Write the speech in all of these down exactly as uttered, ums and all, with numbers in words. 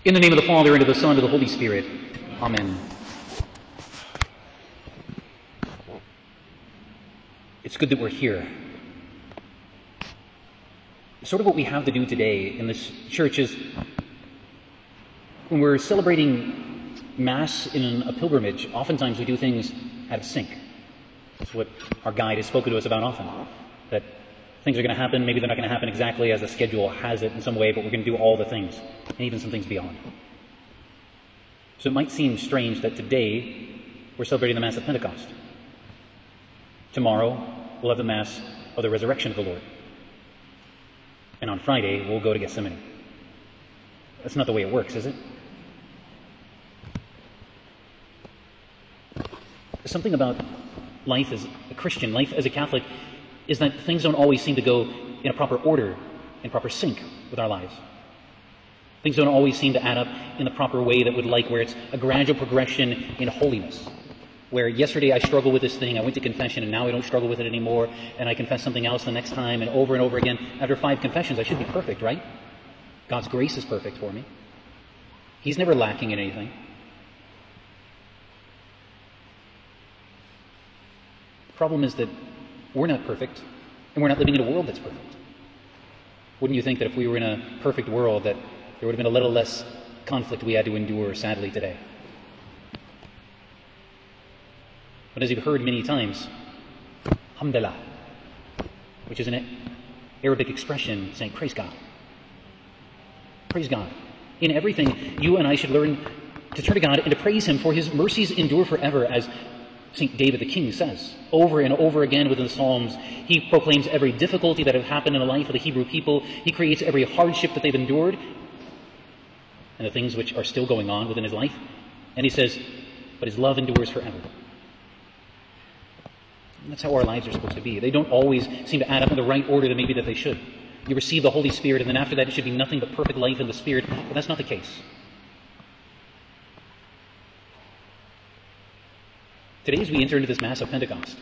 In the name of the Father, and of the Son, and of the Holy Spirit. Amen. It's good that we're here. Sort of what we have to do today in this church is, when we're celebrating Mass in a pilgrimage, oftentimes we do things out of sync. That's what our guide has spoken to us about often. That things are going to happen, maybe they're not going to happen exactly as the schedule has it in some way, but we're going to do all the things, and even some things beyond. So it might seem strange that today we're celebrating the Mass of Pentecost. Tomorrow we'll have the Mass of the Resurrection of the Lord. And on Friday we'll go to Gethsemane. That's not the way it works, is it? Something about life as a Christian, life as a Catholic, is that things don't always seem to go in a proper order, in proper sync with our lives. Things don't always seem to add up in the proper way that we'd like, where it's a gradual progression in holiness. Where yesterday I struggled with this thing, I went to confession, and now I don't struggle with it anymore, and I confess something else the next time, and over and over again. After five confessions, I should be perfect, right? God's grace is perfect for me. He's never lacking in anything. The problem is that we're not perfect, and we're not living in a world that's perfect. Wouldn't you think that if we were in a perfect world, that there would have been a little less conflict we had to endure, sadly, today? But as you've heard many times, Hamdallah, which is an Arabic expression saying, praise God. Praise God. In everything, you and I should learn to turn to God and to praise Him, for His mercies endure forever, as Saint David the King says. Over and over again within the Psalms, he proclaims every difficulty that has happened in the life of the Hebrew people. He creates every hardship that they've endured, and the things which are still going on within his life. And he says, but His love endures forever. And that's how our lives are supposed to be. They don't always seem to add up in the right order that maybe that they should. You receive the Holy Spirit, and then after that it should be nothing but perfect life in the Spirit, but that's not the case. Today, as we enter into this Mass of Pentecost,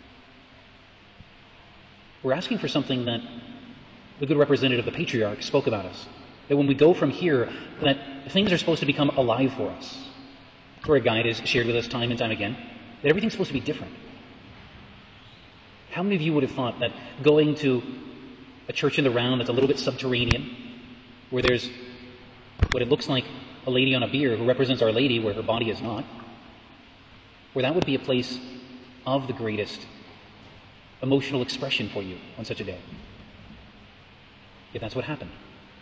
we're asking for something that the good representative, the Patriarch, spoke about us. That when we go from here, that things are supposed to become alive for us. That's where a guide has shared with us time and time again, that everything's supposed to be different. How many of you would have thought that going to a church in the round that's a little bit subterranean, where there's what it looks like a lady on a bier who represents Our Lady where her body is not, where that would be a place of the greatest emotional expression for you on such a day? If that's what happened.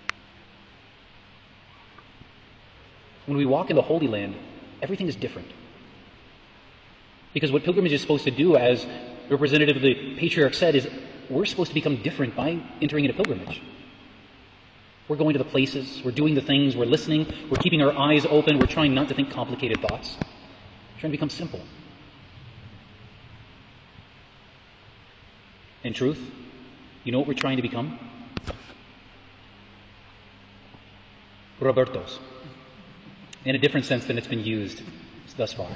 When we walk in the Holy Land, everything is different. Because what pilgrimage is supposed to do, as the representative of the Patriarch said, is we're supposed to become different by entering into pilgrimage. We're going to the places, we're doing the things, we're listening, we're keeping our eyes open, we're trying not to think complicated thoughts. We're trying to become simple. In truth, you know what we're trying to become? Robertos. In a different sense than it's been used thus far.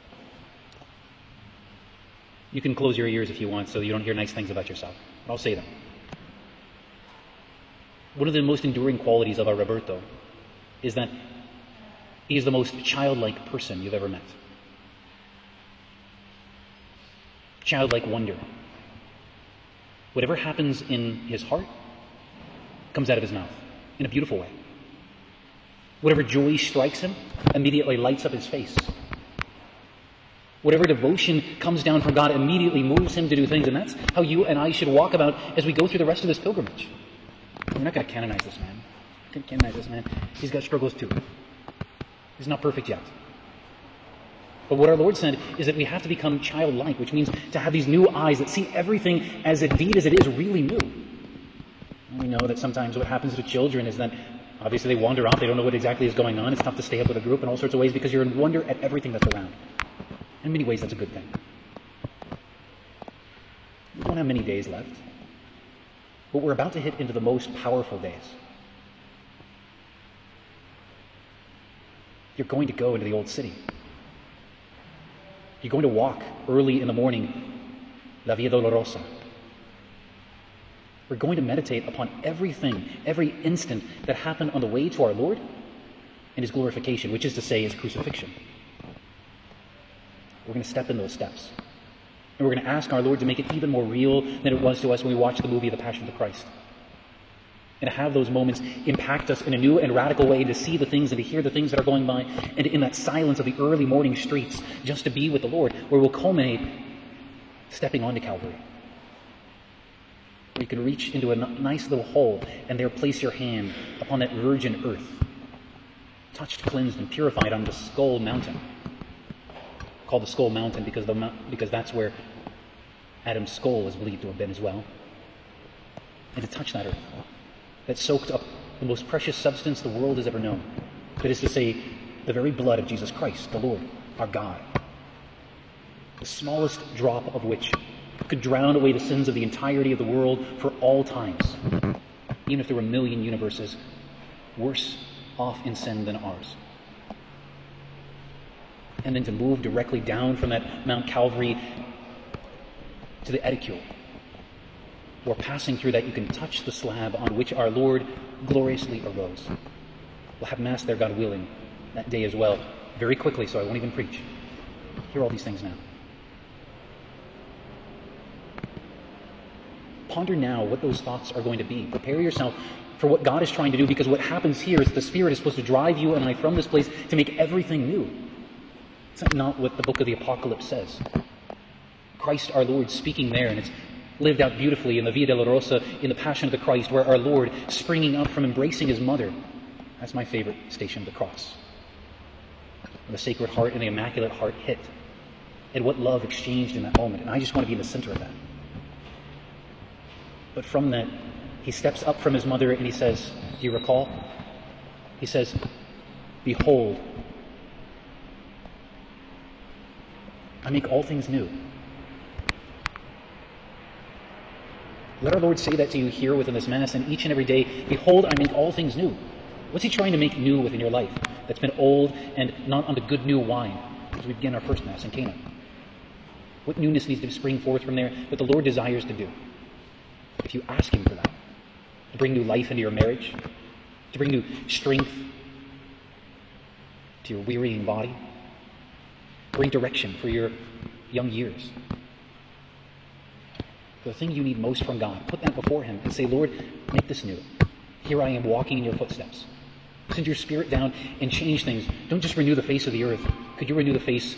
You can close your ears if you want so you don't hear nice things about yourself. But I'll say them. One of the most enduring qualities of our Roberto is that he is the most childlike person you've ever met. Childlike wonder. Whatever happens in his heart comes out of his mouth in a beautiful way. Whatever joy strikes him immediately lights up his face. Whatever devotion comes down from God immediately moves him to do things, and that's how you and I should walk about as we go through the rest of this pilgrimage. We're not going to canonize this man. We're going to canonize this man. He's got struggles too. He's not perfect yet. But what our Lord said is that we have to become childlike, which means to have these new eyes that see everything as indeed as it is really new. And we know that sometimes what happens to children is that obviously they wander off, they don't know what exactly is going on, it's tough to stay up with a group in all sorts of ways because you're in wonder at everything that's around. In many ways that's a good thing. We don't have many days left, but we're about to hit into the most powerful days. You're going to go into the old city. You're going to walk early in the morning, La Via Dolorosa. We're going to meditate upon everything, every instant that happened on the way to our Lord, and his glorification, which is to say his crucifixion. We're going to step in those steps. And we're going to ask our Lord to make it even more real than it was to us when we watched the movie The Passion of the Christ. And to have those moments impact us in a new and radical way, to see the things and to hear the things that are going by, and in that silence of the early morning streets, just to be with the Lord, where we'll culminate stepping onto Calvary. Where you can reach into a nice little hole and there place your hand upon that virgin earth, touched, cleansed, and purified on the Skull Mountain. Called the Skull Mountain because, the, because that's where Adam's skull is believed to have been as well. And to touch that earth that soaked up the most precious substance the world has ever known. That is to say, the very blood of Jesus Christ, the Lord, our God. The smallest drop of which could drown away the sins of the entirety of the world for all times, even if there were a million universes worse off in sin than ours. And then to move directly down from that Mount Calvary to the Edicule, or passing through that you can touch the slab on which our Lord gloriously arose. We'll have Mass there, God willing, that day as well, very quickly, so I won't even preach. Hear all these things now. Ponder now what those thoughts are going to be. Prepare yourself for what God is trying to do, because what happens here is the Spirit is supposed to drive you and I from this place to make everything new. It's not what the book of the Apocalypse says. Christ our Lord speaking there, and it's lived out beautifully in the Via Dolorosa, in the Passion of the Christ, where our Lord, springing up from embracing his mother, that's my favorite station of the cross. The Sacred Heart and the Immaculate Heart hit, and what love exchanged in that moment. And I just want to be in the center of that. But from that, he steps up from his mother and he says, do you recall? He says, behold, I make all things new. Let our Lord say that to you here within this Mass, and each and every day, behold, I make all things new. What's he trying to make new within your life that's been old and not on the good new wine, as we begin our first Mass in Cana? What newness needs to spring forth from there that the Lord desires to do? If you ask him for that, to bring new life into your marriage, to bring new strength to your wearying body, bring direction for your young years. The thing you need most from God, put that before him and say, Lord, make this new. Here I am walking in your footsteps. Send your Spirit down and change things. Don't just renew the face of the earth. Could you renew the face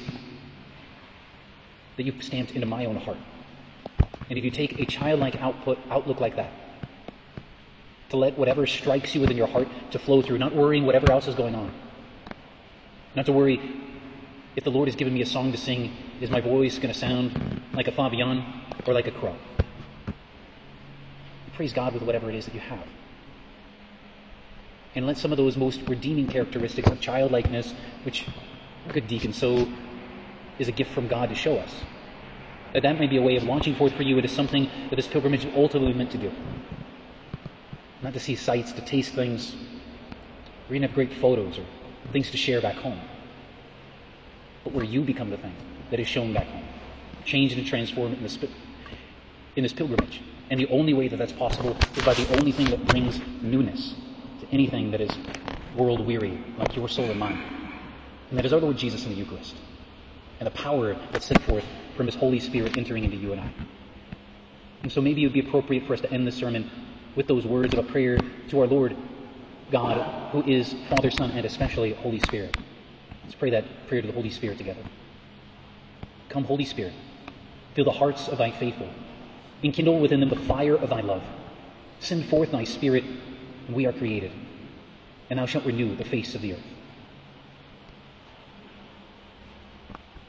that you've stamped into my own heart? And if you take a childlike output, outlook like that, to let whatever strikes you within your heart to flow through, not worrying whatever else is going on. Not to worry if the Lord has given me a song to sing, is my voice going to sound like a Fabian or like a crow? Praise God with whatever it is that you have. And let some of those most redeeming characteristics of childlikeness, which good deacon, so is a gift from God to show us, that that may be a way of launching forth for you into something that this pilgrimage is ultimately meant to do. Not to see sights, to taste things, or even have great photos or things to share back home, but where you become the thing that is shown back home, changed and transformed in this, in this pilgrimage. And the only way that that's possible is by the only thing that brings newness to anything that is world-weary, like your soul and mine. And that is our Lord Jesus in the Eucharist, and the power that's sent forth from his Holy Spirit entering into you and I. And so maybe it would be appropriate for us to end this sermon with those words of a prayer to our Lord God, who is Father, Son, and especially Holy Spirit. Let's pray that prayer to the Holy Spirit together. Come, Holy Spirit, fill the hearts of thy faithful, enkindle within them the fire of thy love. Send forth thy Spirit, and we are created, and thou shalt renew the face of the earth.